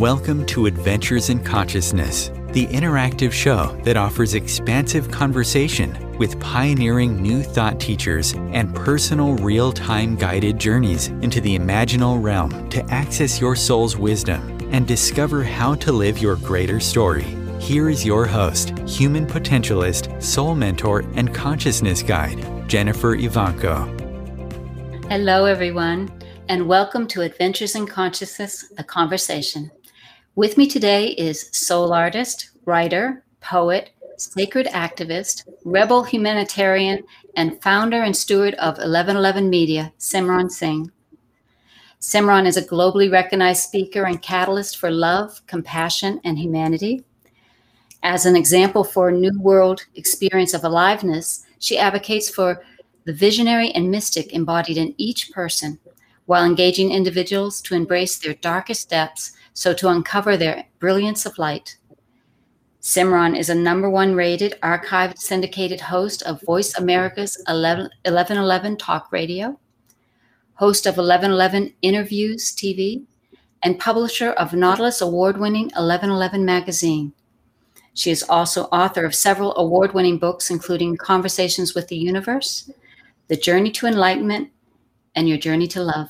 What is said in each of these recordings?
Welcome to Adventures in Consciousness, the interactive show that offers expansive conversation with pioneering new thought teachers and personal real-time guided journeys into the imaginal realm to access your soul's wisdom and discover how to live your greater story. Here is your host, human potentialist, soul mentor, and consciousness guide, Jennifer Ivanko. Hello, everyone, and welcome to Adventures in Consciousness, a conversation. With me today is soul artist, writer, poet, sacred activist, rebel humanitarian, and founder and steward of 1111 Media, Simran Singh. Simran is a globally recognized speaker and catalyst for love, compassion, and humanity. As an example for a new world experience of aliveness, she advocates for the visionary and mystic embodied in each person, while engaging individuals to embrace their darkest depths so to uncover their brilliance of light. Simran is a #1 rated, archived, syndicated host of Voice America's 1111 Talk Radio, host of 1111 Interviews TV, and publisher of Nautilus award-winning 1111 magazine. She is also author of several award-winning books, including Conversations with the Universe, The Journey to Enlightenment, and Your Journey to Love.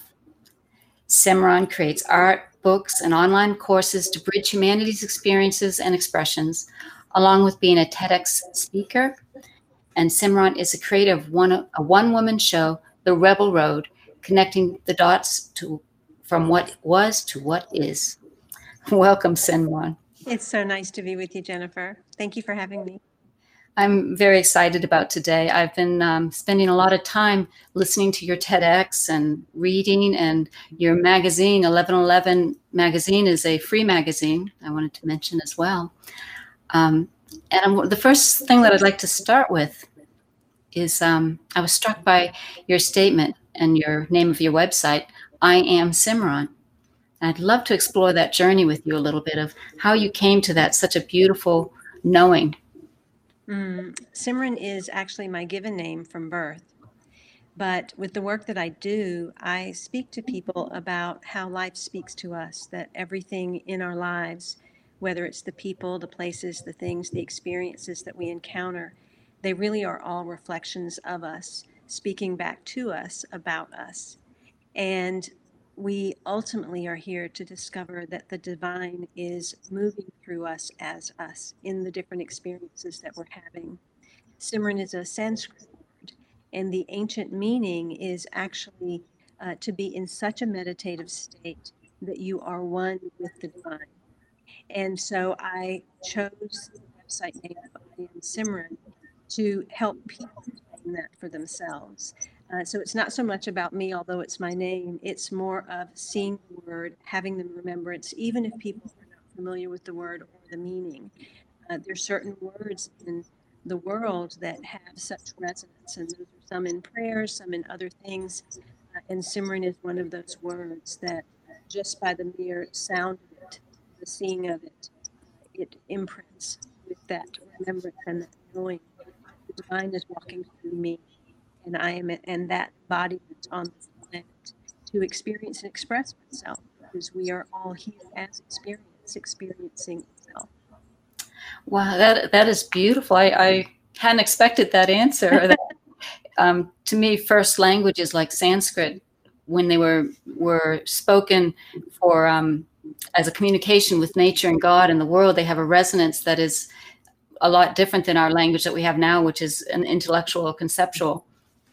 Simran creates art, books, and online courses to bridge humanity's experiences and expressions, along with being a TEDx speaker. And Simran is a creator of a one-woman show, The Rebel Road, connecting the dots from what was to what is. Welcome, Simran. It's so nice to be with you, Jennifer. Thank you for having me. I'm very excited about today. I've been spending a lot of time listening to your TEDx and reading, and your magazine, 1111 magazine, is a free magazine, I wanted to mention as well. The first thing that I'd like to start with is I was struck by your statement and your name of your website, I Am Simran. I'd love to explore that journey with you a little bit of how you came to that, such a beautiful knowing. Simran is actually my given name from birth. But with the work that I do, I speak to people about how life speaks to us, that everything in our lives, whether it's the people, the places, the things, the experiences that we encounter, they really are all reflections of us, speaking back to us about us. And we ultimately are here to discover that the divine is moving through us as us in the different experiences that we're having. Simran is a Sanskrit word, and the ancient meaning is actually to be in such a meditative state that you are one with the divine. And so I chose the website name of I Am Simran to help people claim that for themselves. So it's not so much about me, although it's my name. It's more of seeing the word, having the remembrance, even if people are not familiar with the word or the meaning. There's certain words in the world that have such resonance, and those are some in prayers, some in other things. And Simran is one of those words that just by the mere sound of it, the seeing of it, it imprints with that remembrance and that knowing. The divine is walking through me, and I am and that embodiment on this planet to experience and express myself, because we are all here as experiencing itself. Wow, that is beautiful. I hadn't expected that answer. To me, first languages like Sanskrit, when they were spoken for as a communication with nature and God and the world, they have a resonance that is a lot different than our language that we have now, which is an intellectual, conceptual.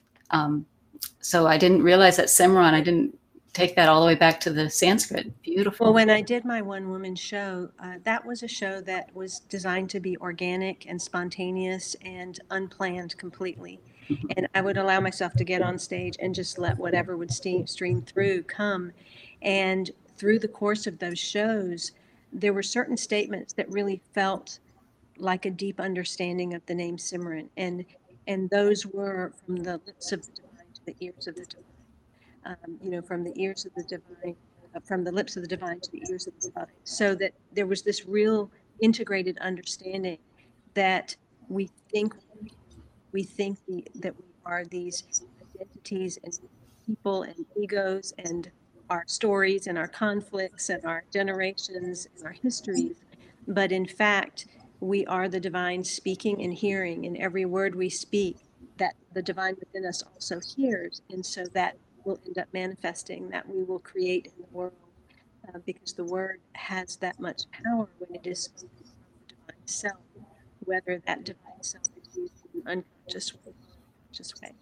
So I didn't realize that Simran, I didn't take that all the way back to the Sanskrit. Beautiful. Well, when I did my one-woman show, that was a show that was designed to be organic and spontaneous and unplanned completely. And I would allow myself to get on stage and just let whatever would stream through come. And through the course of those shows, there were certain statements that really felt like a deep understanding of the name Simran. And those were from the lips of the divine to the ears of the divine. From the ears of the divine, from the lips of the divine to the ears of the divine, so that there was this real integrated understanding that we think that we are these identities and people and egos and our stories and our conflicts and our generations and our histories. But in fact, we are the divine speaking and hearing, and every word we speak, that the divine within us also hears. And so that will end up manifesting, that we will create in the world, because the word has that much power when it is spoken from the divine self, whether that divine self is used in an unconscious way or conscious way.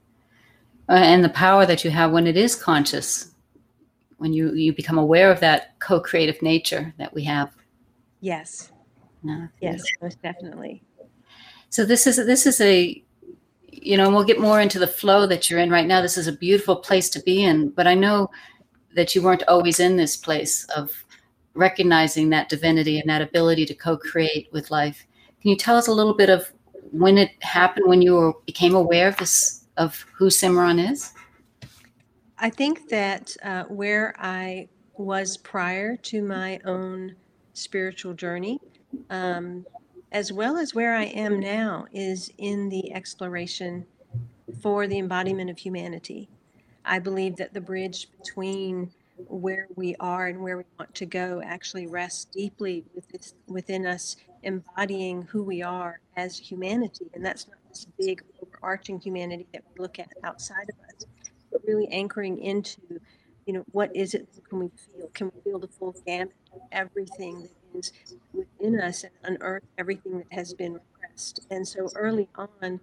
And the power that you have when it is conscious, when you become aware of that co-creative nature that we have. Yes. No, Yes, most definitely. So this is a, you know, and we'll get more into the flow that you're in right now. This is a beautiful place to be in, but I know that you weren't always in this place of recognizing that divinity and that ability to co-create with life. Can you tell us a little bit of when it happened, when you became aware of this, of who Simran is? I think that where I was prior to my own spiritual journey, as well as where I am now, is in the exploration for the embodiment of humanity. I believe that the bridge between where we are and where we want to go actually rests deeply within us embodying who we are as humanity. And that's not this big overarching humanity that we look at outside of us, but really anchoring into, what is it that can we feel? Can we feel the full gamut of everything that is within us and unearth everything that has been repressed? And so early on,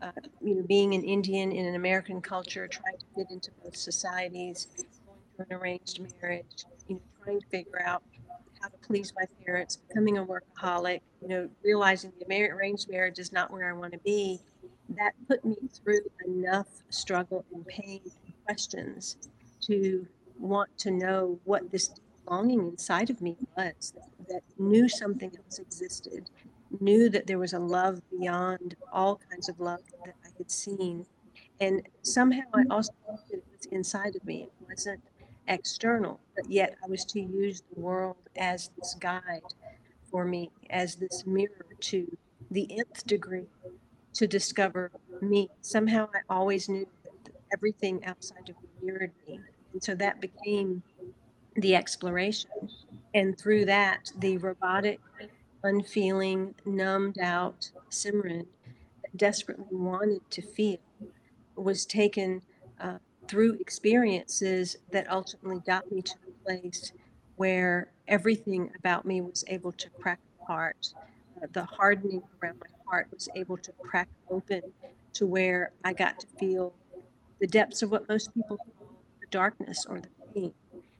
being an Indian in an American culture, trying to fit into both societies, going through an arranged marriage, trying to figure out how to please my parents, becoming a workaholic, realizing the arranged marriage is not where I want to be. That put me through enough struggle and pain and questions to want to know what this longing inside of me was, that knew something else existed, knew that there was a love beyond all kinds of love that I had seen. And somehow I also knew that it was inside of me. It wasn't external, but yet I was to use the world as this guide for me, as this mirror to the nth degree to discover me. Somehow I always knew that everything outside of me mirrored me. And so that became the exploration. And through that, the robotic, unfeeling, numbed out Simran that desperately wanted to feel was taken through experiences that ultimately got me to the place where everything about me was able to crack apart. The hardening around my heart was able to crack open to where I got to feel the depths of what most people call the darkness or the pain.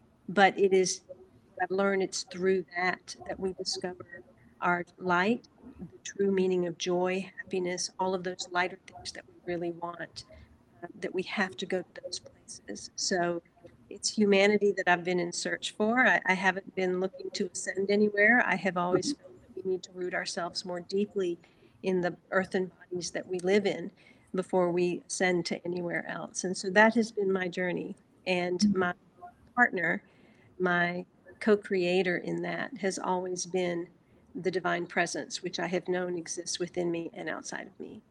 But it is, I've learned it's through that we discover our light, the true meaning of joy, happiness, all of those lighter things that we really want, that we have to go to those places. So it's humanity that I've been in search for. I haven't been looking to ascend anywhere. I have always felt that we need to root ourselves more deeply in the earthen bodies that we live in before we ascend to anywhere else. And so that has been my journey. And my partner, my co-creator in that, has always been the divine presence, which I have known exists within me and outside of me.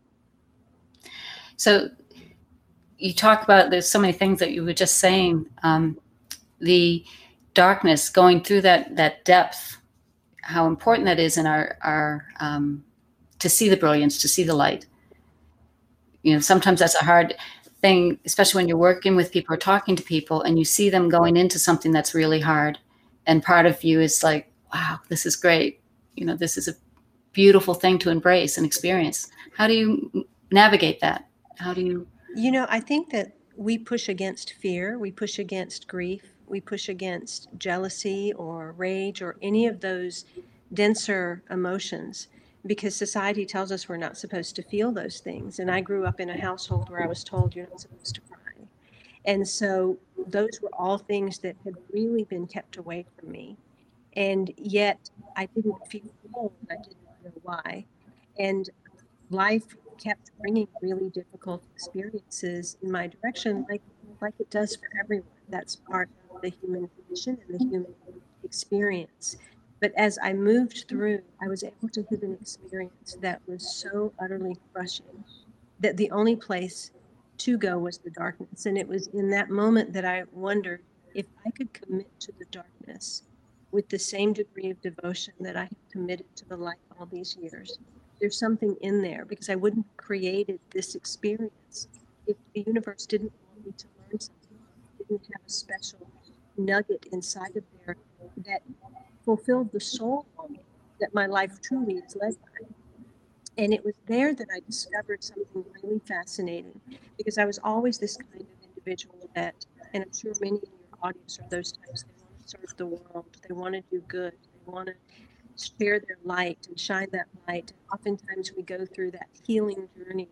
So you talk about, there's so many things that you were just saying, the darkness, going through that depth, how important that is in our to see the brilliance, to see the light. Sometimes that's a hard thing, especially when you're working with people or talking to people and you see them going into something that's really hard. And part of you is like, wow, this is great. This is a beautiful thing to embrace and experience. How do you navigate that? How do you? I think that we push against fear, we push against grief, we push against jealousy or rage or any of those denser emotions because society tells us we're not supposed to feel those things. And I grew up in a household where I was told you're not supposed to cry. And so those were all things that had really been kept away from me. And yet I didn't feel whole and I didn't know why. And life kept bringing really difficult experiences in my direction, like it does for everyone. That's part of the human condition and the human experience. But as I moved through, I was able to hit an experience that was so utterly crushing that the only place to go was the darkness. And it was in that moment that I wondered if I could commit to the darkness with the same degree of devotion that I have committed to the light all these years, there's something in there, because I wouldn't have created this experience if the universe didn't want me to learn something, didn't have a special nugget inside of there that fulfilled the soul longing that my life truly is led by. And it was there that I discovered something really fascinating, because I was always this kind of individual that, and I'm sure many in your audience are those types, they want to serve the world, they want to do good, they want to share their light and shine that light. Oftentimes we go through that healing journey.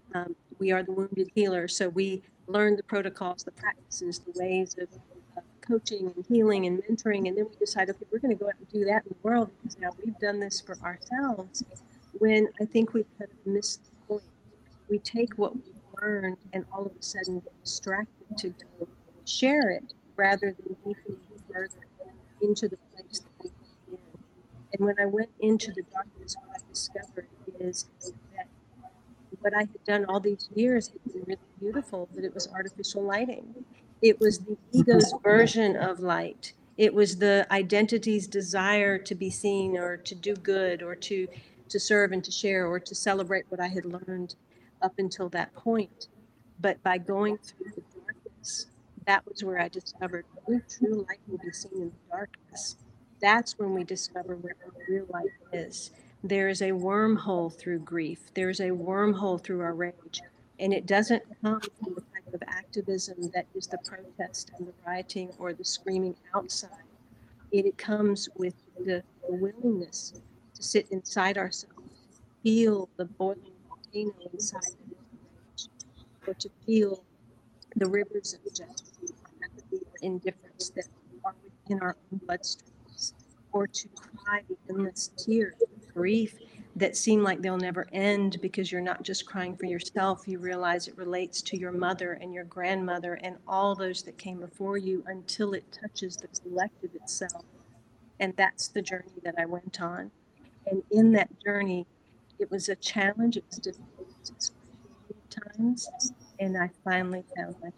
We are the wounded healer, so we learn the protocols, the practices, the ways of coaching and healing and mentoring, and then we decide, okay, we're going to go out and do that in the world because now we've done this for ourselves. When I think we've kind of missed the point, we take what we've learned and all of a sudden get distracted to go share it rather than deepening further into the place that we came in. And when I went into the darkness, what I discovered is that what I had done all these years had been really beautiful, but it was artificial lighting. It was the ego's version of light. It was the identity's desire to be seen or to do good or to serve and to share or to celebrate what I had learned up until that point. But by going through the darkness, that was where I discovered only true light will be seen in the darkness. That's when we discover where our real light is. There is a wormhole through grief. There's a wormhole through our rage. And it doesn't come from the type of activism that is the protest and the rioting or the screaming outside. It comes with the willingness to sit inside ourselves, feel the boiling volcano inside of rage, or to feel the rivers of jealousy, apathy, or indifference that are within our own bloodstreams, or to cry the endless tears of grief that seem like they'll never end, because you're not just crying for yourself. You realize it relates to your mother and your grandmother and all those that came before you until it touches the collective itself. And that's the journey that I went on. And in that journey, it was a challenge. It was difficult. It was excruciating at times. And I finally found my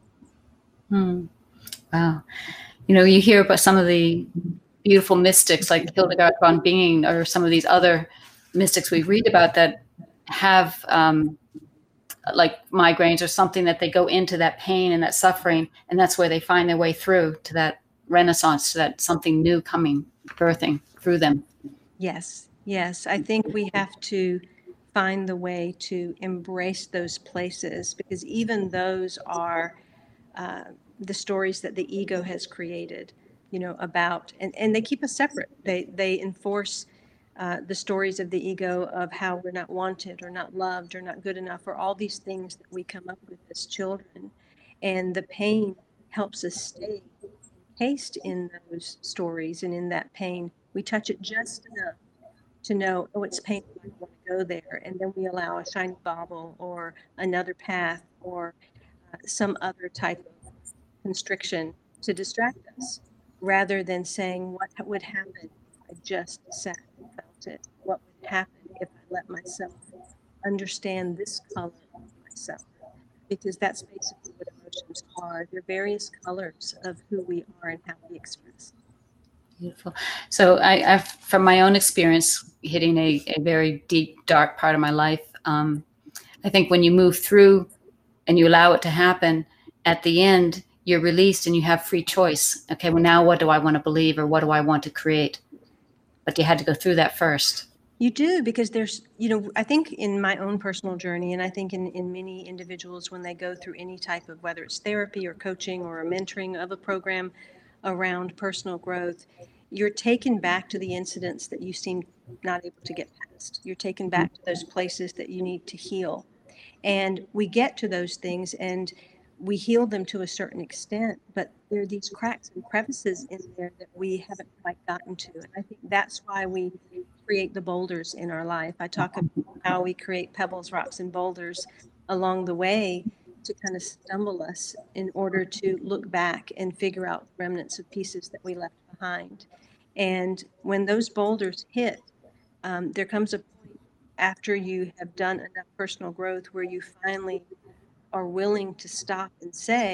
command. Wow. You know, you hear about some of the beautiful mystics like Hildegard von Bingen or some of these other mystics we read about that have like migraines or something, that they go into that pain and that suffering, and that's where they find their way through to that renaissance, to that something new coming, birthing through them. Yes, yes. I think we have to find the way to embrace those places, because even those are the stories that the ego has created, you know, about, and they keep us separate. They enforce the stories of the ego of how we're not wanted or not loved or not good enough, or all these things that we come up with as children. And the pain helps us stay encased in those stories, and in that pain, we touch it just enough to know, oh, it's painful, I don't want to go there. And then we allow a shiny bauble or another path or some other type of constriction to distract us, rather than saying, what would happen if I just sat and felt it? What would happen if I let myself understand this color of myself? Because that's basically what emotions are. They're various colors of who we are and how we express. Beautiful. So I've, from my own experience, hitting a very deep, dark part of my life, I think when you move through and you allow it to happen, at the end, you're released and you have free choice. Okay, well, now what do I want to believe, or what do I want to create? But you had to go through that first. You do, because there's, you know, I think in my own personal journey, and I think in many individuals when they go through any type of, whether it's therapy or coaching or a mentoring of a program around personal growth, you're taken back to the incidents that you seem not able to get past. You're taken back to those places that you need to heal. And we get to those things and we heal them to a certain extent, but there are these cracks and crevices in there that we haven't quite gotten to. And I think that's why we create the boulders in our life. I talk about how we create pebbles, rocks, and boulders along the way to kind of stumble us in order to look back and figure out remnants of pieces that we left behind. And when those boulders hit, there comes a point after you have done enough personal growth where you finally are willing to stop and say,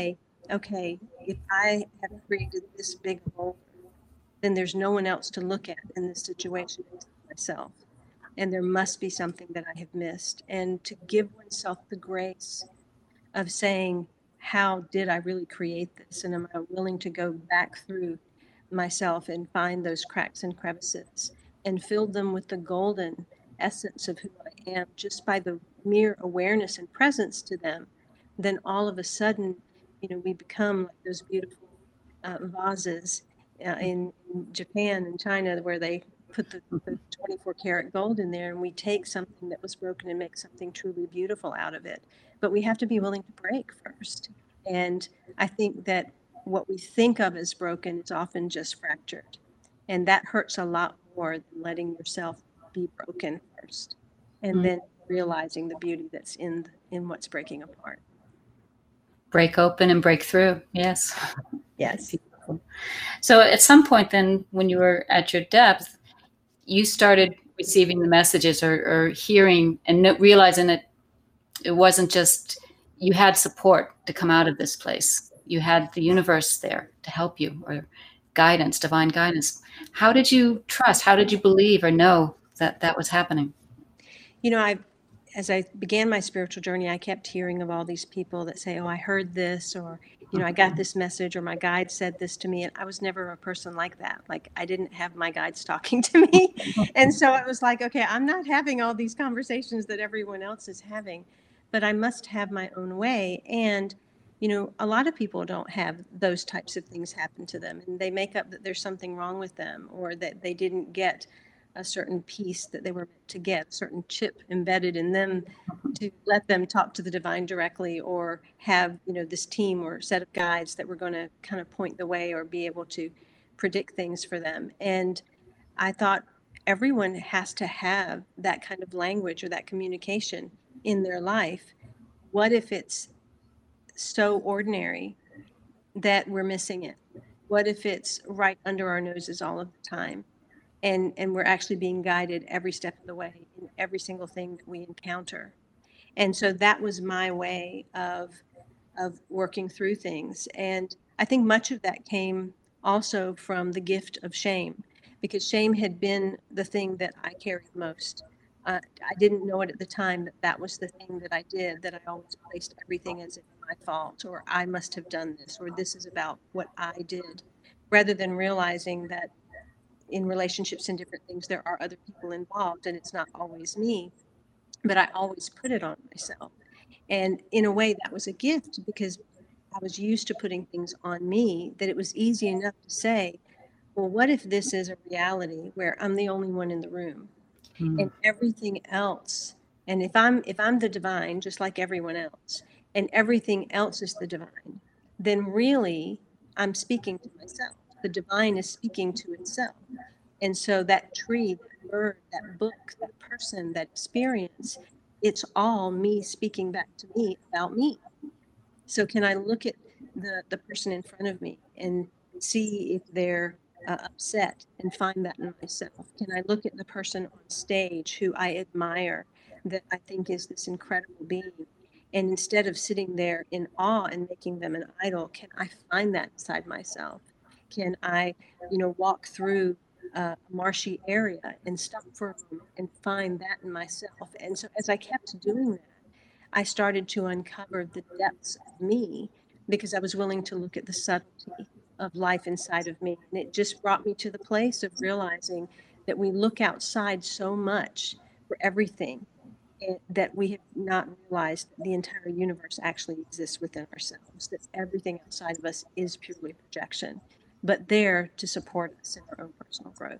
okay, if I have created this big hole, then there's no one else to look at in this situation except myself. And there must be something that I have missed. And to give oneself the grace of saying, how did I really create this? And am I willing to go back through myself and find those cracks and crevices and fill them with the golden essence of who I am just by the mere awareness and presence to them? Then all of a sudden, we become like those beautiful vases in Japan and China where they put the 24 karat gold in there, and we take something that was broken and make something truly beautiful out of it. But we have to be willing to break first. And I think that what we think of as broken is often just fractured. And that hurts a lot more than letting yourself be broken first and then realizing the beauty that's in what's breaking apart. Break open and break through. Yes. Yes. So at some point then, when you were at your depth, you started receiving the messages or hearing and realizing that it wasn't just you had support to come out of this place. You had the universe there to help you, or guidance, divine guidance. How did you trust? How did you believe or know that that was happening? As I began my spiritual journey, I kept hearing of all these people that say, oh, I heard this, or, I got this message, or my guide said this to me. And I was never a person like that. Like, I didn't have my guides talking to me. And so it was like, okay, I'm not having all these conversations that everyone else is having, but I must have my own way. And, a lot of people don't have those types of things happen to them, and they make up that there's something wrong with them, or that they didn't get a certain piece that they were meant to get, a certain chip embedded in them to let them talk to the divine directly, or have, this team or set of guides that were going to kind of point the way or be able to predict things for them. And I thought everyone has to have that kind of language or that communication in their life. What if it's so ordinary that we're missing it? What if it's right under our noses all of the time? And we're actually being guided every step of the way in every single thing that we encounter. And so that was my way of working through things. And I think much of that came also from the gift of shame, because shame had been the thing that I carried most. I didn't know it at the time that was the thing that I did, that I always placed everything as if my fault, or I must have done this, or this is about what I did, rather than realizing that in relationships and different things, there are other people involved, and it's not always me, but I always put it on myself. And in a way, that was a gift, because I was used to putting things on me, that it was easy enough to say, well, what if this is a reality where I'm the only one in the room and everything else, and if I'm the divine, just like everyone else, and everything else is the divine, then really I'm speaking to myself. The divine is speaking to itself. And so that tree, that bird, that book, that person, that experience, it's all me speaking back to me about me. So can I look at the person in front of me and see if they're upset and find that in myself? Can I look at the person on stage who I admire, that I think is this incredible being, and instead of sitting there in awe and making them an idol, can I find that inside myself? Can I, walk through a marshy area and stop for a moment and find that in myself? And so as I kept doing that, I started to uncover the depths of me, because I was willing to look at the subtlety of life inside of me. And it just brought me to the place of realizing that we look outside so much for everything, that we have not realized that the entire universe actually exists within ourselves, that everything outside of us is purely projection, but there to support us in our own personal growth.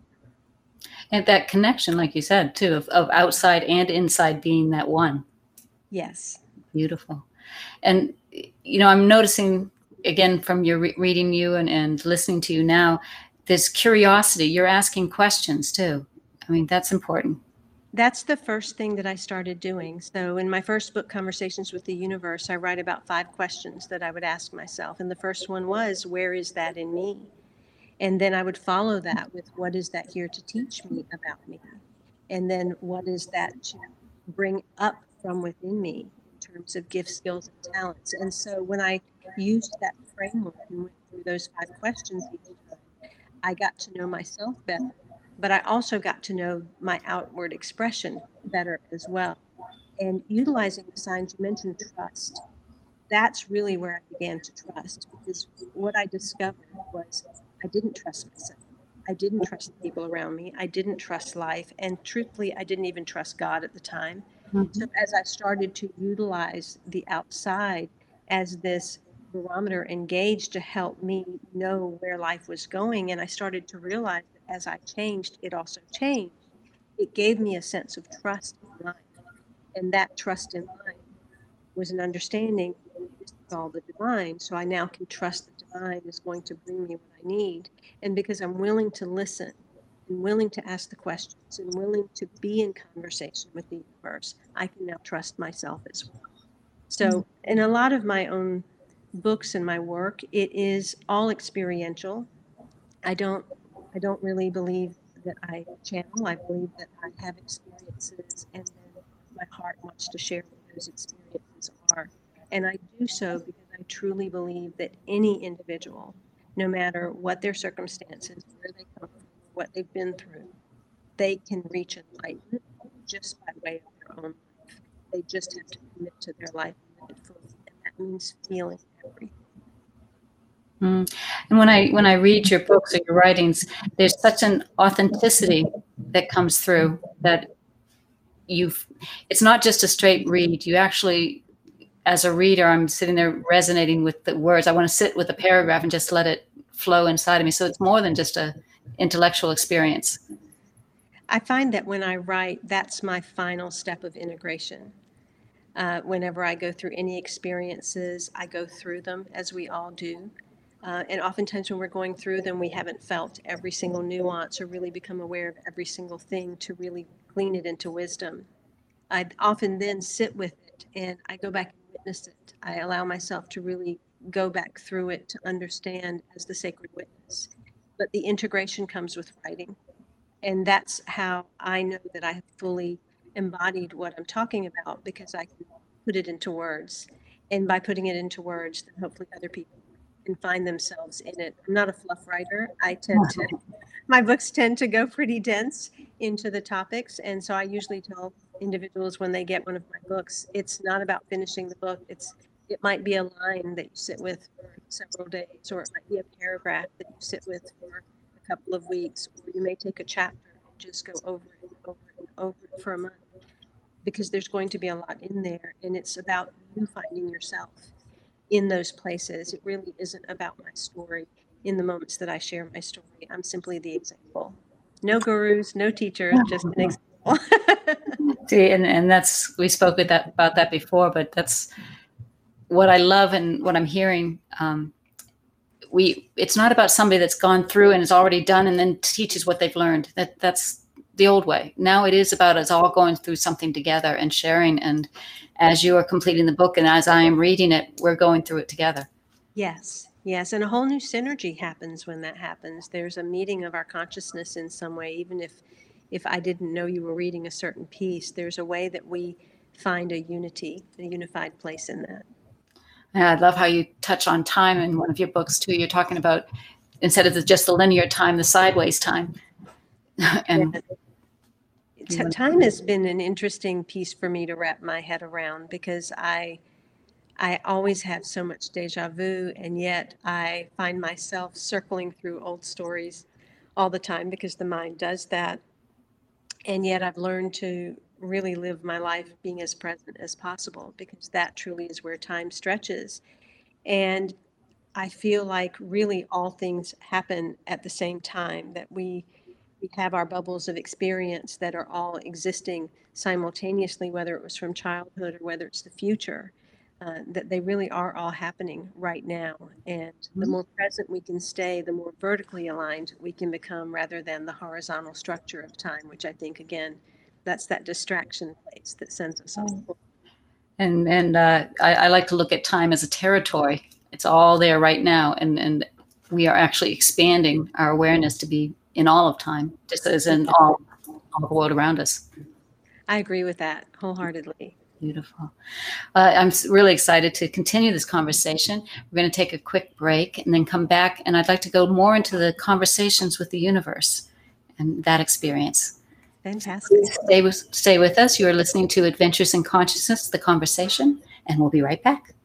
And that connection, like you said, too, of outside and inside being that one. Yes. Beautiful. And, I'm noticing, again, from your reading you and listening to you now, this curiosity. You're asking questions, too. I mean, that's important. That's the first thing that I started doing. So in my first book, Conversations with the Universe, I write about 5 questions that I would ask myself. And the first one was, where is that in me? And then I would follow that with, what is that here to teach me about me? And then what is that to bring up from within me in terms of gifts, skills, and talents? And so when I used that framework and went through those 5 questions each time, I got to know myself better, but I also got to know my outward expression better as well. And utilizing the signs, you mentioned trust. That's really where I began to trust, because what I discovered was I didn't trust myself. I didn't trust the people around me. I didn't trust life. And truthfully, I didn't even trust God at the time. So as I started to utilize the outside as this barometer and gauge to help me know where life was going, and I started to realize that as I changed, it also changed. It gave me a sense of trust in life. And that trust in life was an understanding this is all the divine. So I now can trust the divine is going to bring me what I need. And because I'm willing to listen and willing to ask the questions and willing to be in conversation with the universe, I can now trust myself as well. So in a lot of my own books and my work, it is all experiential. I don't really believe that I channel. I believe that I have experiences, and then my heart wants to share what those experiences are. And I do so because I truly believe that any individual, no matter what their circumstances, where they come from, what they've been through, they can reach enlightenment just by way of their own life. They just have to commit to their life and live it fully. And that means feeling everything. And when I read your books or your writings, there's such an authenticity that comes through that it's not just a straight read. You actually, as a reader, I'm sitting there resonating with the words. I want to sit with a paragraph and just let it flow inside of me. So it's more than just a intellectual experience. I find that when I write, that's my final step of integration. Whenever I go through any experiences, I go through them, as we all do. And oftentimes when we're going through them, we haven't felt every single nuance or really become aware of every single thing to really glean it into wisdom. I often then sit with it and I go back and witness it. I allow myself to really go back through it to understand as the sacred witness. But the integration comes with writing. And that's how I know that I have fully embodied what I'm talking about, because I can put it into words. And by putting it into words, then hopefully other people can find themselves in it. I'm not a fluff writer. My books tend to go pretty dense into the topics. And so I usually tell individuals when they get one of my books, it's not about finishing the book. It might be a line that you sit with for several days, or it might be a paragraph that you sit with for a couple of weeks, or you may take a chapter and just go over it and over it and over it for a month, because there's going to be a lot in there. And it's about you finding yourself in those places. It really isn't about my story in the moments that I share my story. I'm simply the example. No gurus, no teachers, just an example. See, and that's, we spoke about that before, but that's what I love and what I'm hearing. It's not about somebody that's gone through and is already done and then teaches what they've learned. That's the old way. Now it is about us all going through something together and sharing. And as you are completing the book and as I am reading it, we're going through it together. Yes. And a whole new synergy happens when that happens. There's a meeting of our consciousness in some way. Even if I didn't know you were reading a certain piece, there's a way that we find a unified place in that. And I love how you touch on time in one of your books too. You're talking about, instead of just the linear time, the sideways time. And time has been an interesting piece for me to wrap my head around, because I always have so much deja vu, and yet I find myself circling through old stories all the time, because the mind does that. And yet I've learned to really live my life being as present as possible, because that truly is where time stretches. And I feel like really all things happen at the same time, that we have our bubbles of experience that are all existing simultaneously, whether it was from childhood or whether it's the future, that they really are all happening right now. And the more present we can stay, the more vertically aligned we can become, rather than the horizontal structure of time, which I think, again, that's that distraction place that sends us off. And I like to look at time as a territory. It's all there right now. And we are actually expanding our awareness to be in all of time, just as in all the world around us. I agree with that wholeheartedly. Beautiful. I'm really excited to continue this conversation. We're going to take a quick break and then come back, and I'd like to go more into the conversations with the universe and that experience. Fantastic. Stay with us. You are listening to Adventures in Consciousness, the conversation, and we'll be right back.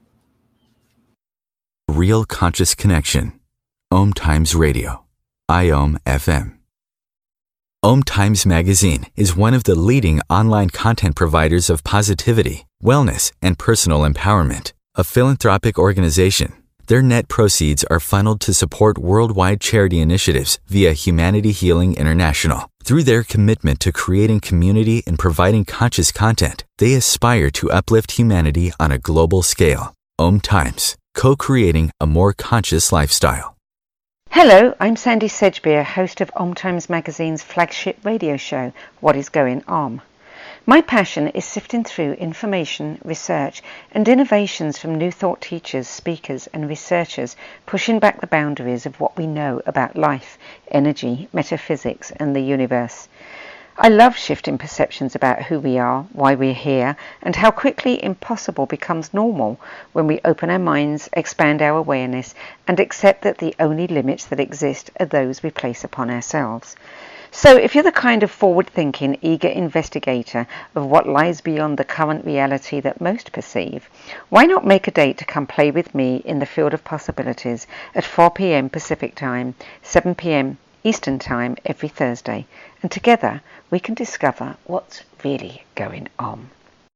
Real Conscious Connection. Om Times Radio. IOM FM. Om Times Magazine is one of the leading online content providers of positivity, wellness, and personal empowerment. A philanthropic organization, their net proceeds are funneled to support worldwide charity initiatives via Humanity Healing International. Through their commitment to creating community and providing conscious content, they aspire to uplift humanity on a global scale. Om Times, co-creating a more conscious lifestyle. Hello, I'm Sandy Sedgbeer, host of Om Times Magazine's flagship radio show, What is Going Om. My passion is sifting through information, research, and innovations from new thought teachers, speakers, and researchers pushing back the boundaries of what we know about life, energy, metaphysics, and the universe. I love shifting perceptions about who we are, why we're here, and how quickly impossible becomes normal when we open our minds, expand our awareness, and accept that the only limits that exist are those we place upon ourselves. So if you're the kind of forward-thinking, eager investigator of what lies beyond the current reality that most perceive, why not make a date to come play with me in the field of possibilities at 4 p.m. Pacific Time, 7 p.m. Eastern Time every Thursday, and together we can discover what's really going on.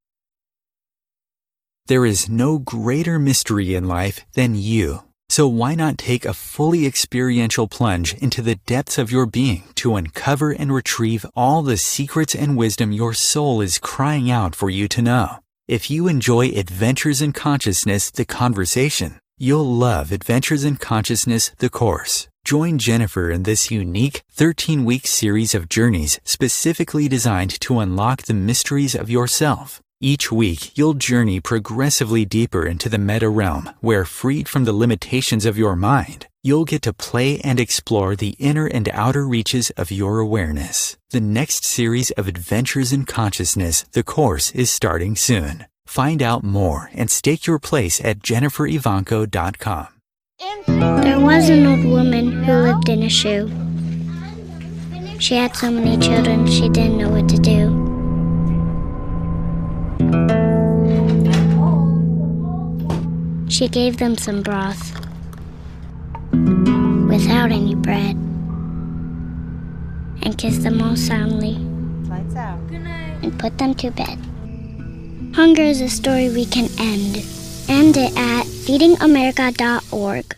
There is no greater mystery in life than you. So why not take a fully experiential plunge into the depths of your being to uncover and retrieve all the secrets and wisdom your soul is crying out for you to know? If you enjoy Adventures in Consciousness, the conversation, you'll love Adventures in Consciousness, the course. Join Jennifer in this unique 13-week series of journeys specifically designed to unlock the mysteries of yourself. Each week, you'll journey progressively deeper into the meta realm, where, freed from the limitations of your mind, you'll get to play and explore the inner and outer reaches of your awareness. The next series of Adventures in Consciousness, the course, is starting soon. Find out more and stake your place at jenniferivanco.com. There was an old woman who lived in a shoe. She had so many children she didn't know what to do. She gave them some broth without any bread and kissed them all soundly. Lights out. Good night. And put them to bed. Hunger is a story we can end. End it at feedingamerica.org.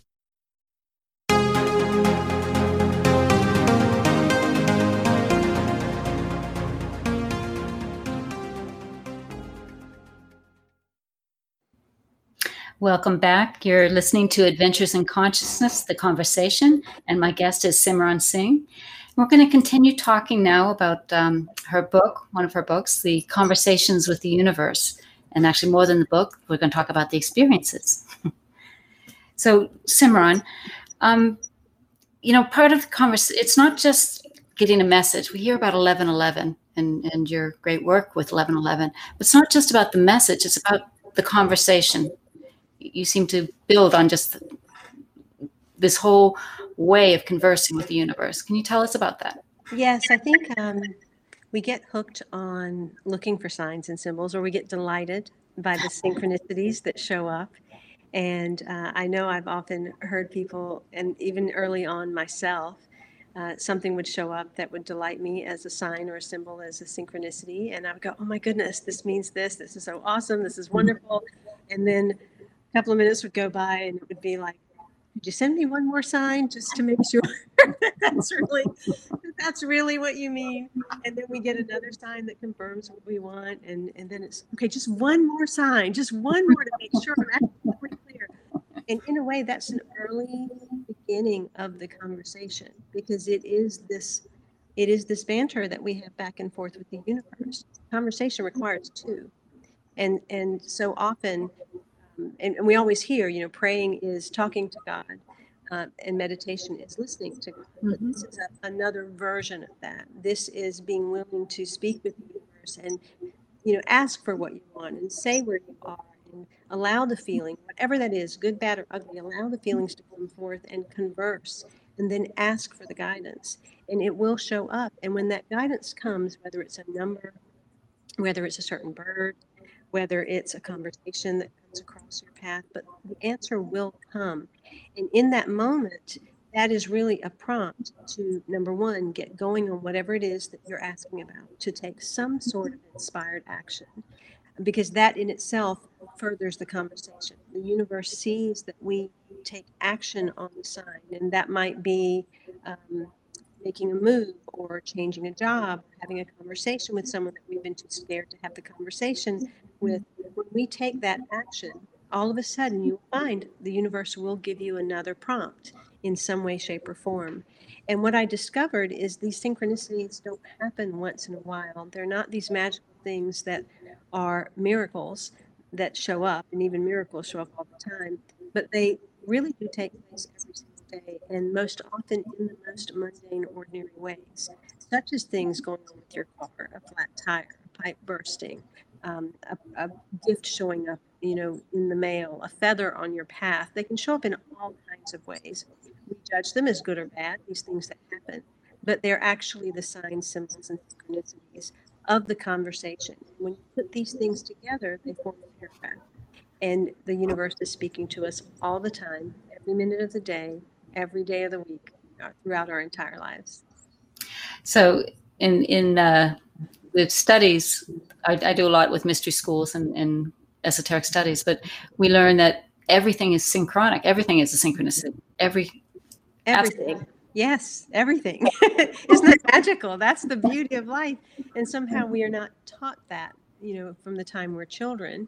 Welcome back. You're listening to Adventures in Consciousness, the conversation, and my guest is Simran Singh. We're going to continue talking now about her book, one of her books, The Conversations with the Universe. And actually, more than the book, we're going to talk about the experiences. So, Simran, part of the conversation, it's not just getting a message. We hear about 1111 and your great work with 1111. But it's not just about the message. It's about the conversation. You seem to build on just this whole way of conversing with the universe. Can you tell us about that? Yes, I think we get hooked on looking for signs and symbols, or we get delighted by the synchronicities that show up. And I know I've often heard people, and even early on myself, something would show up that would delight me as a sign or a symbol, as a synchronicity. And I would go, oh my goodness, this means this. This is so awesome. This is wonderful. And then a couple of minutes would go by and it would be like, could you send me one more sign just to make sure that's really what you mean? And then we get another sign that confirms what we want. And then it's, okay, just one more sign, just one more to make sure I'm actually clear. And in a way, that's an early beginning of the conversation, because it is this banter that we have back and forth with the universe. Conversation requires two. And so often, and we always hear, praying is talking to God, and meditation is listening to God. But this is another version of that. This is being willing to speak with the universe ask for what you want and say where you are and allow the feeling, whatever that is, good, bad, or ugly, allow the feelings to come forth and converse, and then ask for the guidance, and it will show up. And when that guidance comes, whether it's a number, whether it's a certain bird, whether it's a conversation that comes across your path, but the answer will come. And in that moment, that is really a prompt to, number one, get going on whatever it is that you're asking about, to take some sort of inspired action, because that in itself furthers the conversation. The universe sees that we take action on the sign, and that might be making a move or changing a job, having a conversation with someone that we've been too scared to have the conversation with. When we take that action, all of a sudden you'll find the universe will give you another prompt in some way, shape, or form. And what I discovered is these synchronicities don't happen once in a while. They're not these magical things that are miracles that show up, and even miracles show up all the time, but they really do take place every single day, and most often in the most mundane, ordinary ways, such as things going on with your car, a flat tire, a pipe bursting, a gift showing up, in the mail, a feather on your path. They can show up in all kinds of ways. We judge them as good or bad, these things that happen, but they're actually the signs, symbols, and synchronicities of the conversation. When you put these things together, they form a paragraph. And the universe is speaking to us all the time, every minute of the day, every day of the week, throughout our entire lives. So in the studies, I do a lot with mystery schools and esoteric studies, but we learn that everything is synchronic. Everything is a synchronicity. Everything. Absolutely. Yes, everything. Isn't that magical? That's the beauty of life. And somehow we are not taught that, from the time we're children.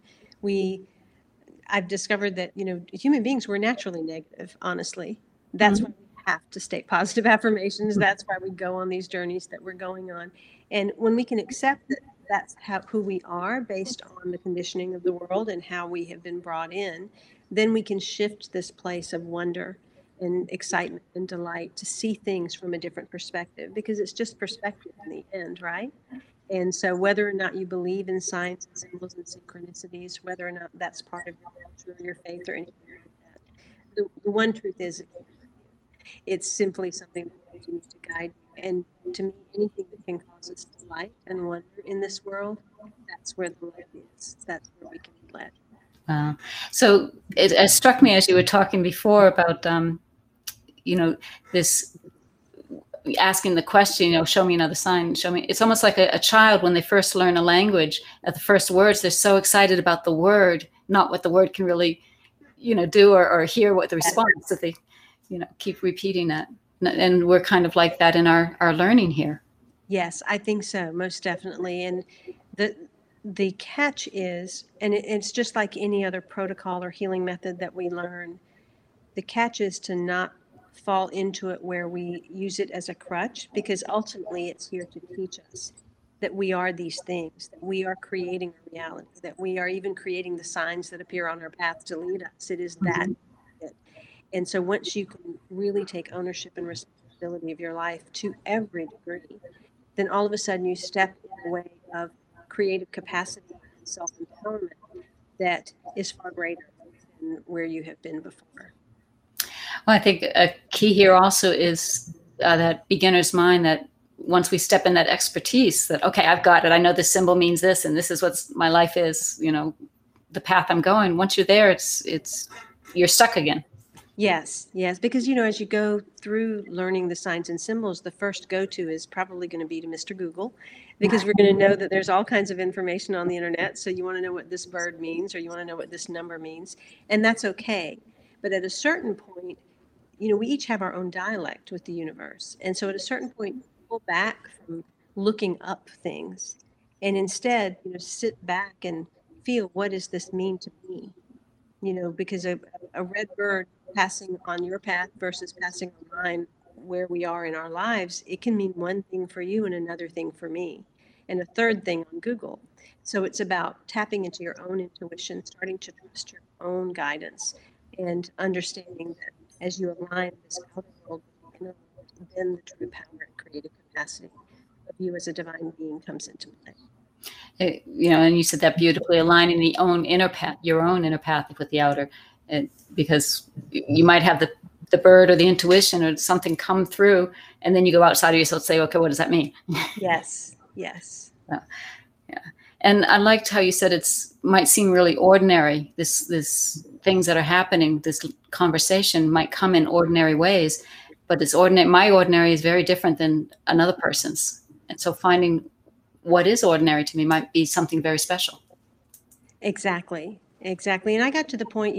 I've discovered that, human beings, we're naturally negative, honestly. That's why we have to state positive affirmations. That's why we go on these journeys that we're going on. And when we can accept that that's who we are based on the conditioning of the world and how we have been brought in, then we can shift this place of wonder and excitement and delight to see things from a different perspective, because it's just perspective in the end, right? And so whether or not you believe in signs and symbols and synchronicities, whether or not that's part of your culture or your faith or anything like that, the one truth is it's simply something that continues to guide you. And to me, anything that can cause us delight and wonder in this world, that's where the light is. That's where we can be led. Wow. So it struck me as you were talking before about, this asking the question, show me another sign, show me. It's almost like a child when they first learn a language. At the first words, they're so excited about the word, not what the word can really, do or hear what the response, that they, keep repeating that. And we're kind of like that in our learning here. Yes, I think so, most definitely. And the catch is, and it's just like any other protocol or healing method that we learn, the catch is to not fall into it where we use it as a crutch, because ultimately it's here to teach us that we are these things, that we are creating a reality, that we are even creating the signs that appear on our path to lead us. It is that. And so once you can really take ownership and responsibility of your life to every degree, then all of a sudden you step in a way of creative capacity and self-empowerment that is far greater than where you have been before. Well, I think a key here also is that beginner's mind, that once we step in that expertise, that, okay, I've got it. I know this symbol means this, and this is what my life is, the path I'm going. Once you're there, it's you're stuck again. Yes, because, as you go through learning the signs and symbols, the first go-to is probably going to be to Mr. Google, because we're going to know that there's all kinds of information on the internet. So you want to know what this bird means, or you want to know what this number means, and that's okay. But at a certain point, we each have our own dialect with the universe. And so at a certain point, pull back from looking up things and instead, sit back and feel, what does this mean to me? Because a red bird passing on your path versus passing on mine, where we are in our lives, it can mean one thing for you and another thing for me, and a third thing on Google. So it's about tapping into your own intuition, starting to trust your own guidance, and understanding that as you align this outer world with the inner world, then the true power and creative capacity of you as a divine being comes into play. And you said that beautifully, aligning your own inner path with the outer, because you might have the bird or the intuition or something come through, and then you go outside of yourself and say, okay, what does that mean? Yes. Yeah. And I liked how you said might seem really ordinary. This things that are happening, this conversation might come in ordinary ways, but my ordinary is very different than another person's. And so finding what is ordinary to me might be something very special. Exactly. And I got to the point,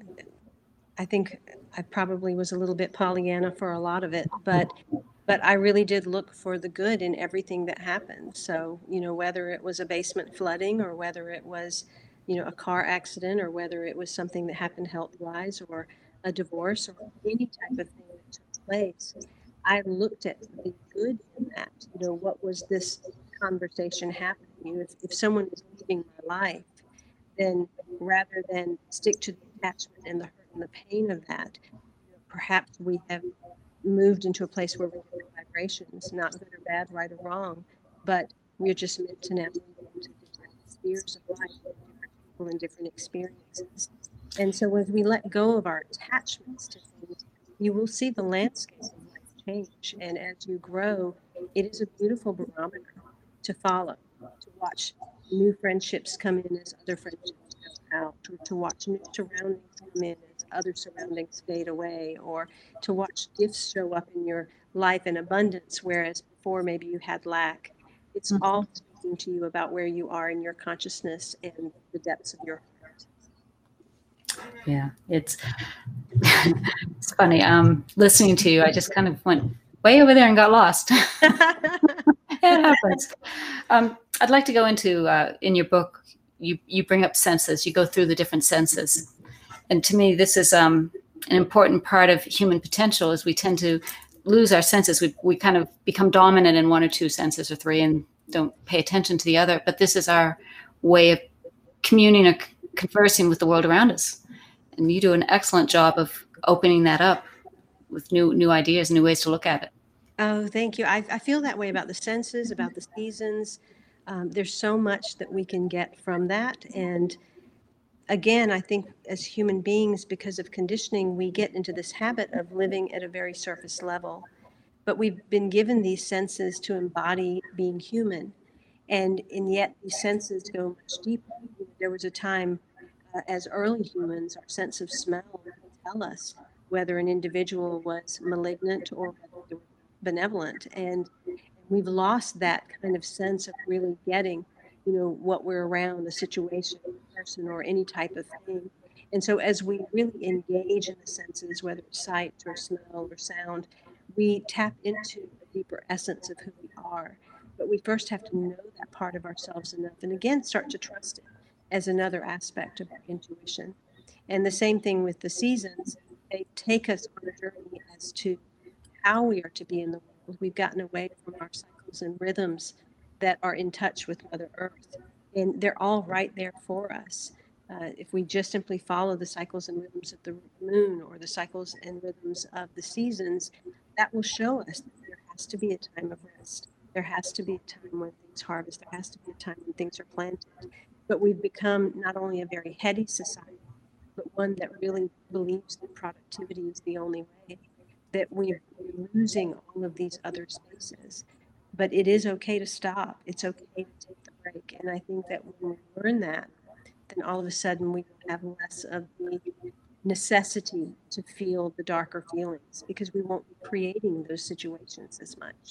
I think I probably was a little bit Pollyanna for a lot of it, but I really did look for the good in everything that happened. So, whether it was a basement flooding, or whether it was, a car accident, or whether it was something that happened health-wise, or a divorce, or any type of thing that took place, I looked at the good in that. What was this conversation happening? If someone is leaving my life, then rather than stick to the attachment and the hurt and the pain of that, perhaps we have moved into a place where we're different vibrations, not good or bad, right or wrong, but we're just meant to now move into different spheres of life, different people and different experiences. And so as we let go of our attachments to things, you will see the landscape of life change. And as you grow, it is a beautiful barometer to follow, to watch new friendships come in as other friendships go out, or to watch new surroundings come in as other surroundings fade away, or to watch gifts show up in your life in abundance, whereas before maybe you had lack. It's all speaking to you about where you are in your consciousness and the depths of your heart. Yeah, it's funny. Listening to you, I just kind of went way over there and got lost. It happens. I'd like to go into, in your book, you bring up senses. You go through the different senses. And to me, this is an important part of human potential, is we tend to lose our senses. We kind of become dominant in one or two senses or three and don't pay attention to the other. But this is our way of communing or conversing with the world around us. And you do an excellent job of opening that up with new ideas, new ways to look at it. Oh, thank you. I feel that way about the senses, about the seasons. There's so much that we can get from that. And again, I think as human beings, because of conditioning, we get into this habit of living at a very surface level. But we've been given these senses to embody being human. And yet these senses go much deeper. There was a time as early humans, our sense of smell would tell us whether an individual was malignant or whether they were benevolent. And we've lost that kind of sense of really getting, what we're around, a situation, a person, or any type of thing. And so as we really engage in the senses, whether it's sight or smell or sound, we tap into a deeper essence of who we are. But we first have to know that part of ourselves enough, and again, start to trust it as another aspect of our intuition. And the same thing with the seasons. They take us on a journey as to how we are to be in the world. We've gotten away from our cycles and rhythms that are in touch with Mother Earth, and they're all right there for us. If we just simply follow the cycles and rhythms of the moon, or the cycles and rhythms of the seasons, that will show us that there has to be a time of rest. There has to be a time when things harvest. There has to be a time when things are planted. But we've become not only a very heady society, but one that really believes that productivity is the only way, that we're losing all of these other spaces. But it is okay to stop. It's okay to take the break. And I think that when we learn that, then all of a sudden we have less of the necessity to feel the darker feelings, because we won't be creating those situations as much.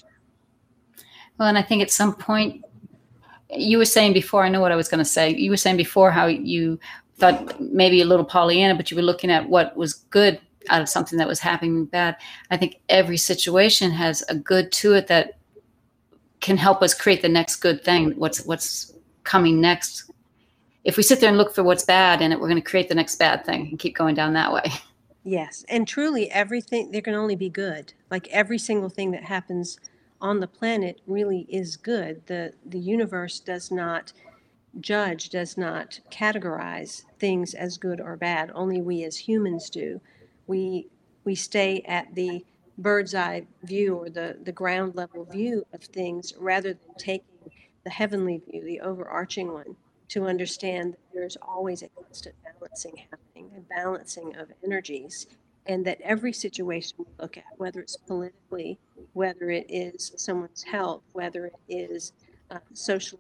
Well, and I think at some point, you were saying before, I know what I was going to say. You were saying before how you thought maybe a little Pollyanna, but you were looking at what was good out of something that was happening bad. I think every situation has a good to it that can help us create the next good thing. What's coming next? If we sit there and look for what's bad in it, we're going to create the next bad thing and keep going down that way. Yes, and truly everything, there can only be good. Like every single thing that happens on the planet really is good. The universe does not judge, does not categorize things as good or bad. Only we as humans do. We stay at the bird's eye view, or the ground level view of things, rather than taking the heavenly view, the overarching one, to understand that there's always a constant balancing happening, a balancing of energies, and that every situation we look at, whether it's politically, whether it is someone's health, whether it is social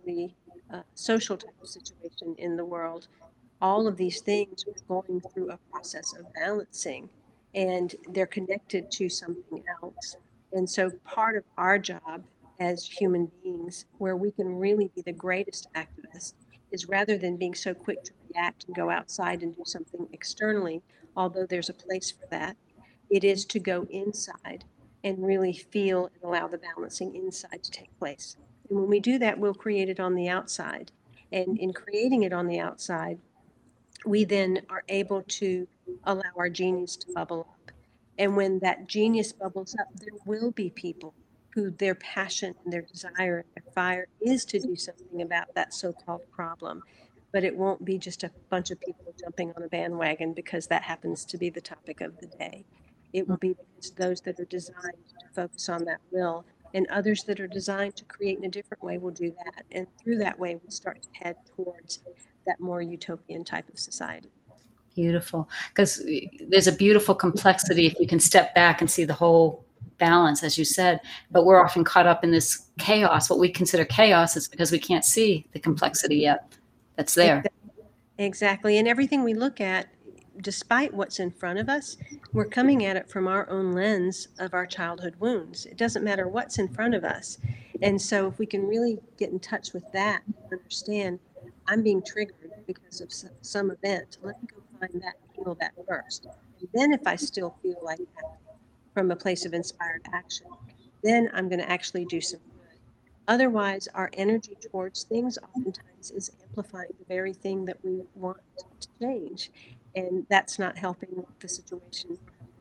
type of situation in the world, all of these things are going through a process of balancing, and they're connected to something else. And so part of our job as human beings, where we can really be the greatest activists, is rather than being so quick to react and go outside and do something externally, although there's a place for that, it is to go inside and really feel and allow the balancing inside to take place. And when we do that, we'll create it on the outside. And in creating it on the outside, we then are able to allow our genius to bubble up. And when that genius bubbles up, there will be people who their passion and their desire and their fire is to do something about that so-called problem. But it won't be just a bunch of people jumping on a bandwagon because that happens to be the topic of the day. It will be those that are designed to focus on that will, and others that are designed to create in a different way will do that. And through that way, we start to head towards that more utopian type of society. Beautiful. Because there's a beautiful complexity if you can step back and see the whole balance, as you said. But we're often caught up in this chaos. What we consider chaos is because we can't see the complexity yet that's there. Exactly. And everything we look at, despite what's in front of us, we're coming at it from our own lens of our childhood wounds. It doesn't matter what's in front of us. And so if we can really get in touch with that, understand I'm being triggered because of some event, let me go find that and heal that first. And then if I still feel like that from a place of inspired action, then I'm going to actually do some good. Otherwise, our energy towards things oftentimes is amplifying the very thing that we want to change. And that's not helping the situation.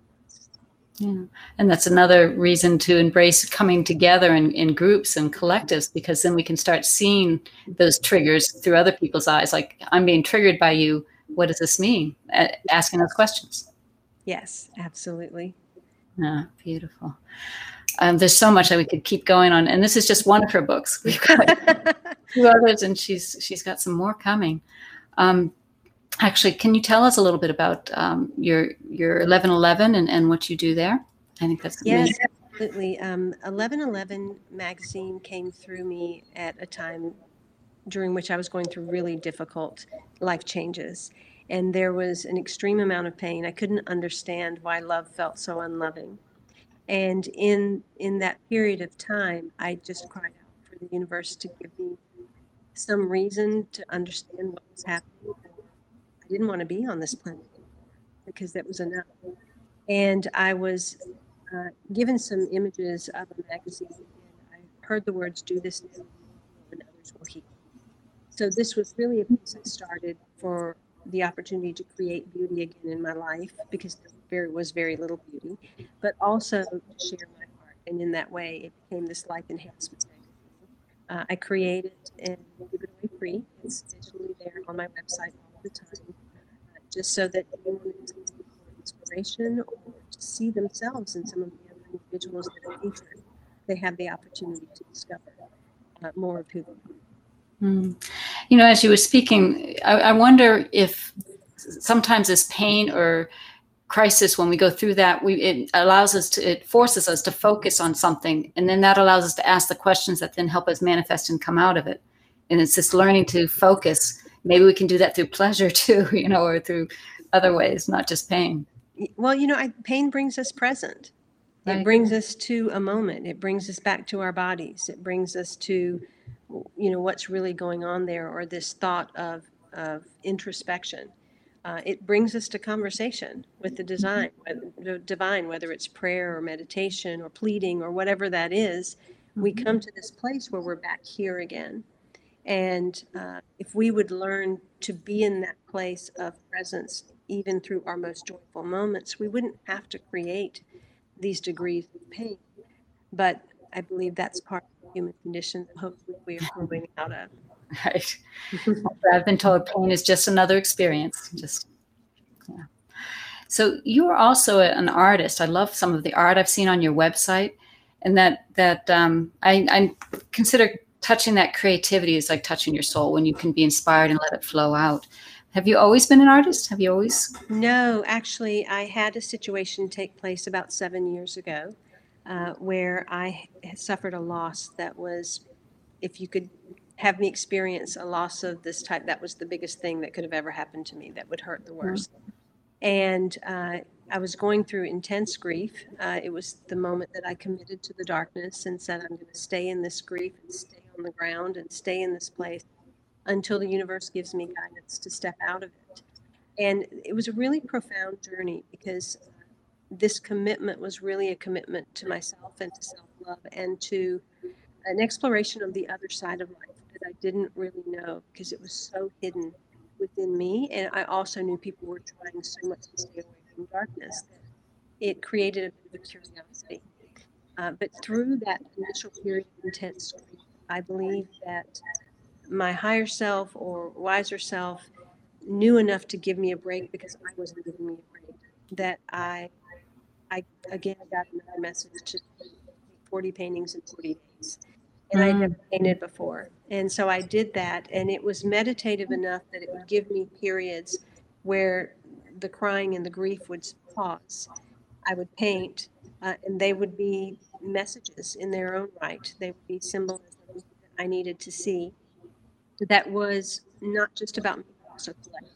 Yeah. And that's another reason to embrace coming together in groups and collectives, because then we can start seeing those triggers through other people's eyes. Like, I'm being triggered by you. What does this mean? Asking those questions. Yes, absolutely. Yeah, beautiful. There's so much that we could keep going on. And this is just one of her books. We've got two others, and she's got some more coming. Actually, can you tell us a little bit about your 1111 and what you do there? I think that's amazing. Yes, absolutely. 1111 magazine came through me at a time during which I was going through really difficult life changes. And there was an extreme amount of pain. I couldn't understand why love felt so unloving. And in that period of time, I just cried out for the universe to give me some reason to understand what was happening. I didn't want to be on this planet because that was enough. And I was given some images of a magazine, and I heard the words, "Do this now, and others will heal." So this was really a place I started for the opportunity to create beauty again in my life, because there was very little beauty, but also to share my heart. And in that way, it became this life enhancement magazine. I created and give it away free. It's digitally there on my website all the time, just so that anyone who's looking for inspiration or to see themselves in some of the other individuals that are featured, they have the opportunity to discover more of who they are. You know, as you were speaking, I wonder if sometimes this pain or crisis, when we go through that, it forces us to focus on something, and then that allows us to ask the questions that then help us manifest and come out of it. And it's this learning to focus. Maybe we can do that through pleasure too, or through other ways, not just pain. Well, pain brings us present. It brings us to a moment. It brings us back to our bodies. It brings us to, what's really going on there, or this thought of introspection. It brings us to conversation with the divine, whether it's prayer or meditation or pleading or whatever that is. We come to this place where we're back here again. And if we would learn to be in that place of presence, even through our most joyful moments, we wouldn't have to create these degrees of pain. But I believe that's part of the human condition that hopefully we are growing out of. Right. I've been told pain is just another experience. Yeah. So you are also an artist. I love some of the art I've seen on your website, and that I consider touching that creativity is like touching your soul when you can be inspired and let it flow out. Have you always been an artist? Have you always? No, actually, I had a situation take place about 7 years ago where I had suffered a loss that was, if you could have me experience a loss of this type, that was the biggest thing that could have ever happened to me, that would hurt the worst. And I was going through intense grief. It was the moment that I committed to the darkness and said, I'm going to stay in this grief and stay on the ground and stay in this place until the universe gives me guidance to step out of it. And it was a really profound journey because this commitment was really a commitment to myself and to self-love and to an exploration of the other side of life that I didn't really know because it was so hidden within me. And I also knew people were trying so much to stay away from darkness that it created a bit of curiosity. But through that initial period of intense grief, I believe that my higher self or wiser self knew enough to give me a break because I wasn't giving me a break. That I again got another message to 40 paintings in 40 days. And I'd never painted before. And so I did that. And it was meditative enough that it would give me periods where the crying and the grief would pause. I would paint, and they would be messages in their own right. They would be symbolism that I needed to see. That was not just about me, but also collective.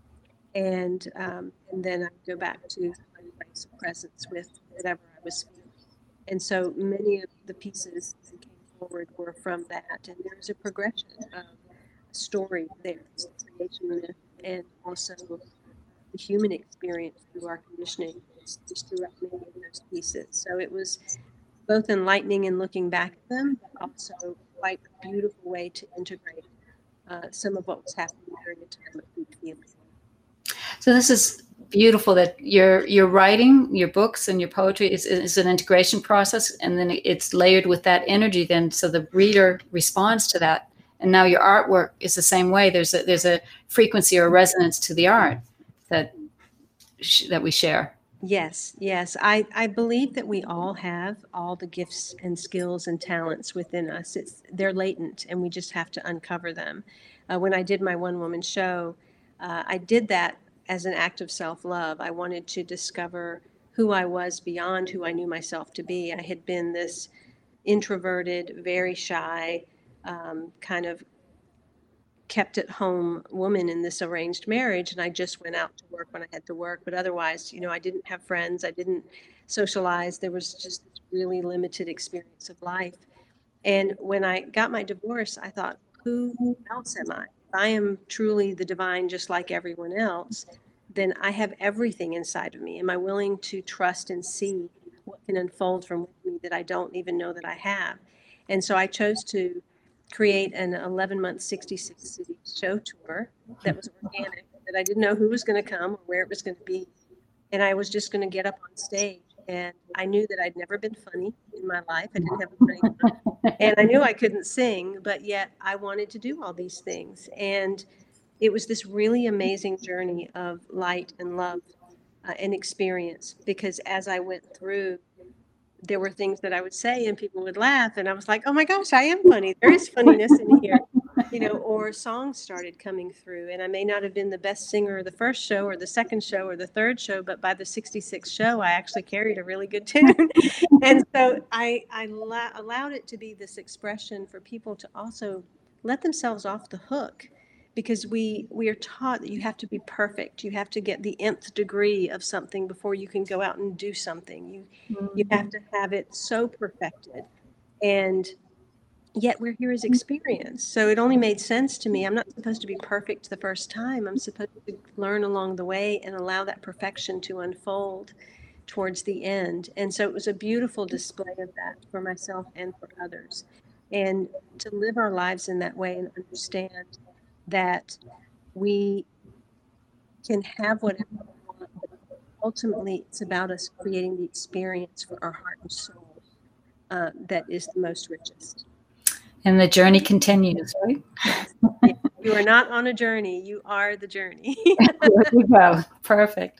And then I'd go back to my place of presence with whatever I was feeling. And so many of the pieces that came forward were from that. And there was a progression of a story there. It's the creation myth and also the human experience through our conditioning just throughout many of those pieces. So it was both enlightening in looking back at them, but also quite a beautiful way to integrate some of what was happening during a time of deep feeling. So this is beautiful that your writing, your books and your poetry is an integration process, and then it's layered with that energy then, so the reader responds to that. And now your artwork is the same way. There's a frequency or resonance to the art that we share. Yes. I believe that we all have all the gifts and skills and talents within us. They're latent, and we just have to uncover them. When I did my one-woman show, I did that as an act of self-love. I wanted to discover who I was beyond who I knew myself to be. I had been this introverted, very shy, kind of kept at home woman in this arranged marriage, and I just went out to work when I had to work. But otherwise, I didn't have friends. I didn't socialize. There was just this really limited experience of life. And when I got my divorce, I thought, who else am I? If I am truly the divine, just like everyone else, then I have everything inside of me. Am I willing to trust and see what can unfold from me that I don't even know that I have? And so I chose to create an 11-month, 66-city show tour that was organic, that I didn't know who was going to come or where it was going to be. And I was just going to get up on stage. And I knew that I'd never been funny in my life. I didn't have a funny mouth. And I knew I couldn't sing, but yet I wanted to do all these things. And it was this really amazing journey of light and love and experience, because as I went through, there were things that I would say and people would laugh, and I was like, oh my gosh, I am funny. There is funniness in here, or songs started coming through, and I may not have been the best singer the first show or the second show or the third show, but by the 66th show, I actually carried a really good tune. And so I allowed it to be this expression for people to also let themselves off the hook. Because we are taught that you have to be perfect. You have to get the nth degree of something before you can go out and do something. You have to have it so perfected. And yet we're here as experience. So it only made sense to me. I'm not supposed to be perfect the first time. I'm supposed to learn along the way and allow that perfection to unfold towards the end. And so it was a beautiful display of that for myself and for others. And to live our lives in that way and understand that we can have whatever we want, but ultimately it's about us creating the experience for our heart and soul that is the most richest. And the journey continues, right? Yeah. You are not on a journey, you are the journey. There we go. Perfect.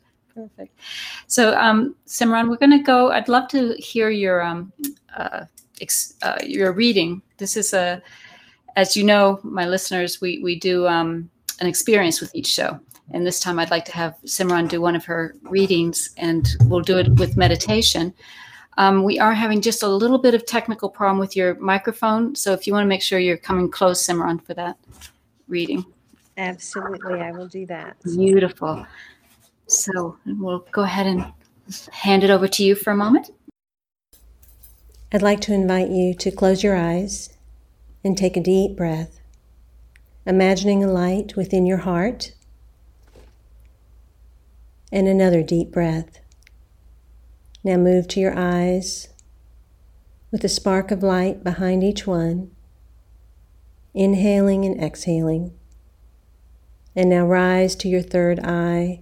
So Simran, we're going to go, I'd love to hear your reading. This is as you know, my listeners, we do an experience with each show. And this time I'd like to have Simran do one of her readings, and we'll do it with meditation. We are having just a little bit of technical problem with your microphone. So if you want to make sure you're coming close, Simran, for that reading. Absolutely, I will do that. Beautiful. So we'll go ahead and hand it over to you for a moment. I'd like to invite you to close your eyes and take a deep breath, imagining a light within your heart, and another deep breath. Now move to your eyes with a spark of light behind each one, inhaling and exhaling. And now rise to your third eye,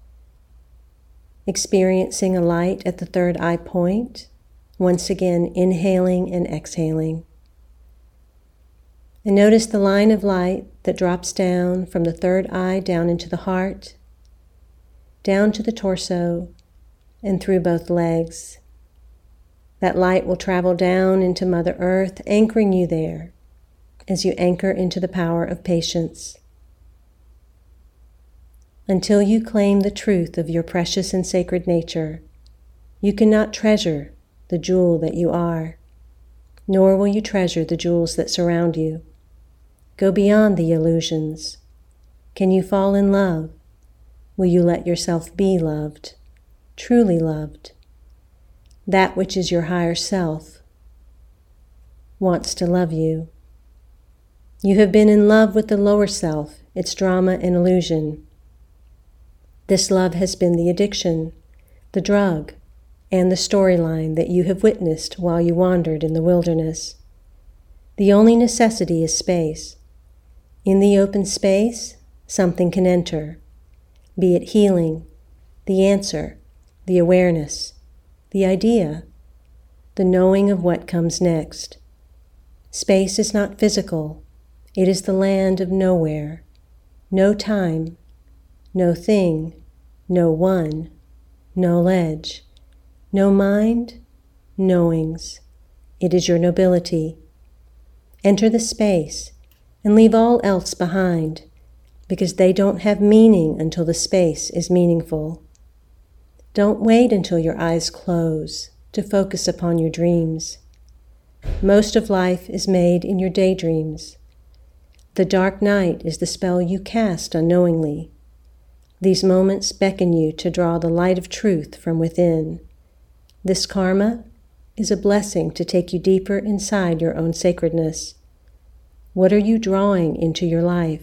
experiencing a light at the third eye point, once again inhaling and exhaling. And notice the line of light that drops down from the third eye down into the heart, down to the torso, and through both legs. That light will travel down into Mother Earth, anchoring you there as you anchor into the power of patience. Until you claim the truth of your precious and sacred nature, you cannot treasure the jewel that you are, nor will you treasure the jewels that surround you. Go beyond the illusions. Can you fall in love? Will you let yourself be loved, truly loved? That which is your higher self wants to love you. You have been in love with the lower self, its drama and illusion. This love has been the addiction, the drug, and the storyline that you have witnessed while you wandered in the wilderness. The only necessity is space. In the open space, something can enter, be it healing, the answer, the awareness, the idea, the knowing of what comes next. Space is not physical. It is the land of nowhere. No time, no thing, no one, no ledge, no mind, knowings. It is your nobility. Enter the space and leave all else behind, because they don't have meaning until the space is meaningful. Don't wait until your eyes close to focus upon your dreams. Most of life is made in your daydreams. The dark night is the spell you cast unknowingly. These moments beckon you to draw the light of truth from within. This karma is a blessing to take you deeper inside your own sacredness. What are you drawing into your life?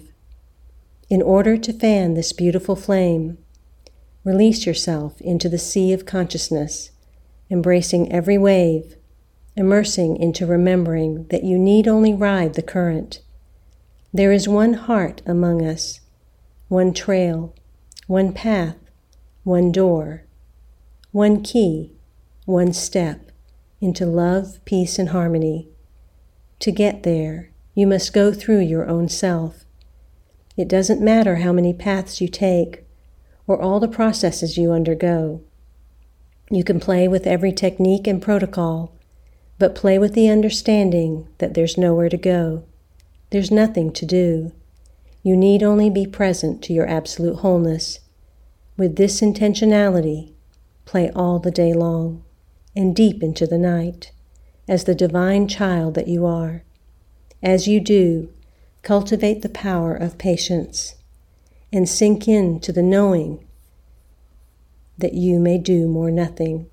In order to fan this beautiful flame, release yourself into the sea of consciousness, embracing every wave, immersing into remembering that you need only ride the current. There is one heart among us, one trail, one path, one door, one key, one step into love, peace, and harmony. To get there, you must go through your own self. It doesn't matter how many paths you take or all the processes you undergo. You can play with every technique and protocol, but play with the understanding that there's nowhere to go. There's nothing to do. You need only be present to your absolute wholeness. With this intentionality, play all the day long and deep into the night as the divine child that you are. As you do, cultivate the power of patience and sink into the knowing that you may do more nothing.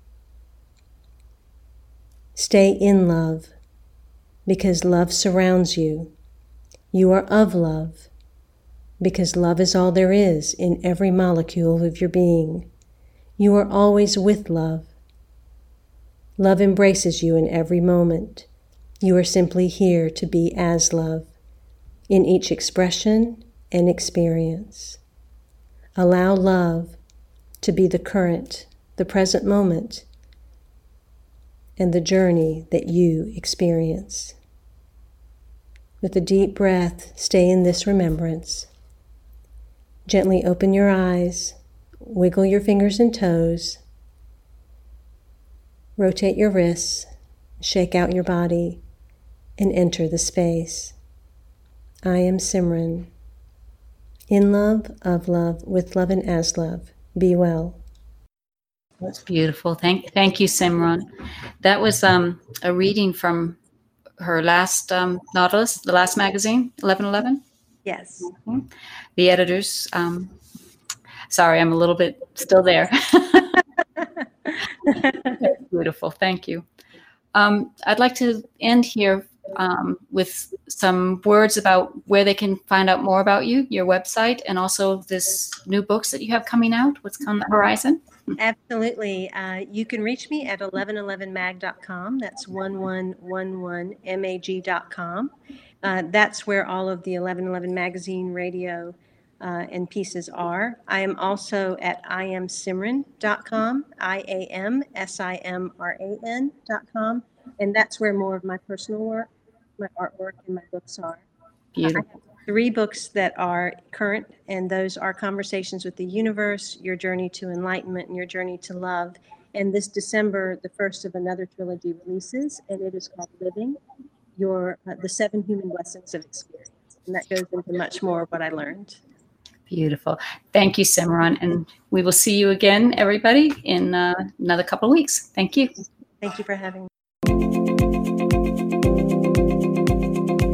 Stay in love, because love surrounds you. You are of love, because love is all there is in every molecule of your being. You are always with love. Love embraces you in every moment. You are simply here to be as love, in each expression and experience. Allow love to be the current, the present moment, and the journey that you experience. With a deep breath, stay in this remembrance. Gently open your eyes, wiggle your fingers and toes, rotate your wrists, shake out your body, and enter the space. I am Simran. In love, of love, with love and as love. Be well. That's beautiful. Thank you, Simran. That was a reading from her last Nautilus, the last magazine, 1111. Yes. Mm-hmm. The editors. Sorry, I'm a little bit still there. Beautiful. Thank you. I'd like to end here with some words about where they can find out more about you, your website, and also this new books that you have coming out. What's on the horizon? Absolutely. You can reach me at 1111mag.com. That's 1111mag.com. That's where all of the 1111 magazine radio and pieces are. I am also at iamsimran.com, iamsimran.com, and that's where more of my personal work, my artwork, and my books are. Beautiful. I have 3 books that are current, and those are Conversations with the Universe, Your Journey to Enlightenment, and Your Journey to Love. And this December, the first of another trilogy releases, and it is called Living, the 7 Human Lessons of Experience. And that goes into much more of what I learned. Beautiful. Thank you, Simran. And we will see you again, everybody, in another couple of weeks. Thank you. Thank you for having me.